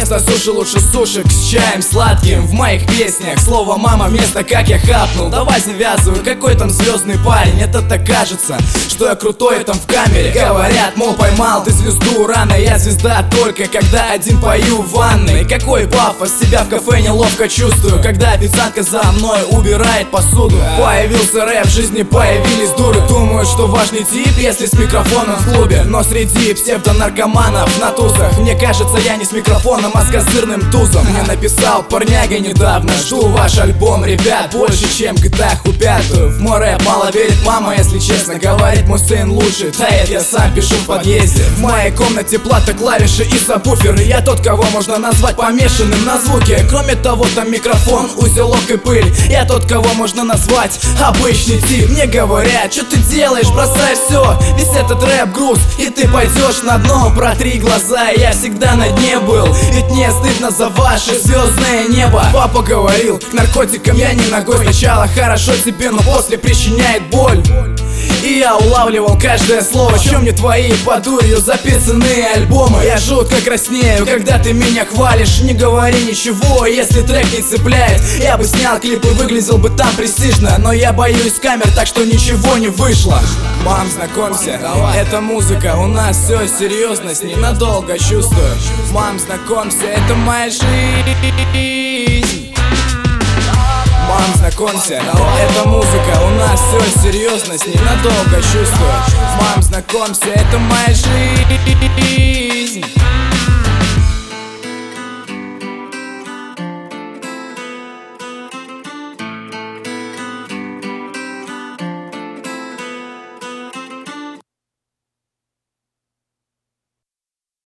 вместо суши лучше сушек с чаем сладким. В моих песнях слово мама вместо как я хапнул. Давай завязывай, какой там звездный парень. Это так кажется, что я крутой там в камере. Говорят, мол, поймал ты звезду рано. Я звезда только когда один пою в ванной. Какой пафос, себя в кафе неловко чувствую, когда официантка за мной убирает посуду. Появился рэп, в жизни появились дуры. Думают, что важный тип, если с микрофоном в клубе. Но среди псевдонаркоманов на тусах, мне кажется, я не с микрофоном, а с козырным тузом. Мне написал парняга недавно: жду ваш альбом, ребят, больше, чем GTA пятую. В мой рэп мало верит мама, если честно. Говорит, мой сын лучше, тает, я сам пишу в подъезде. В моей комнате плата, клавиши и сабвуферы. Я тот, кого можно назвать помешанным на звуке. Кроме того, там микрофон, узелок и пыль. Я тот, кого можно назвать обычный тип. Мне говорят, что ты делаешь, бросай все, весь этот рэп груз, и ты пойдешь на дно. Протри глаза, я всегда на дне был, ведь мне стыдно за ваше звездное небо. Папа говорил, к наркотикам я не ногой. Сначала хорошо тебе, но после причиняет боль. И я улавливал каждое слово, чем не твои по дурью записанные альбомы. Я жутко краснею, когда ты меня хвалишь. Не говори ничего, если трек не цепляет. Я бы снял клип и выглядел бы там престижно, но я боюсь камер, так что ничего не вышло. Мам, знакомься, это музыка, у нас все серьезно, с ненадолго чувствую. Мам, знакомься, это моя жизнь. Мам, знакомься, это музыка, у нас все серьезно, с ненадолго чувствую. Мам, знакомься, это моя жизнь.